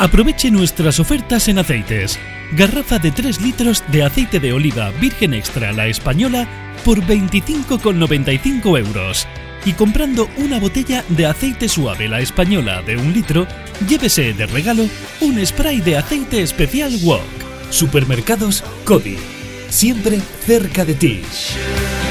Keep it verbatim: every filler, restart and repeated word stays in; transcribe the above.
Aproveche nuestras ofertas en aceites. Garrafa de tres litros de aceite de oliva virgen extra La Española por veinticinco con noventa y cinco euros. Y comprando una botella de aceite suave La Española de un litro, llévese de regalo un spray de aceite especial Wok. Supermercados Cody. Siempre cerca de ti.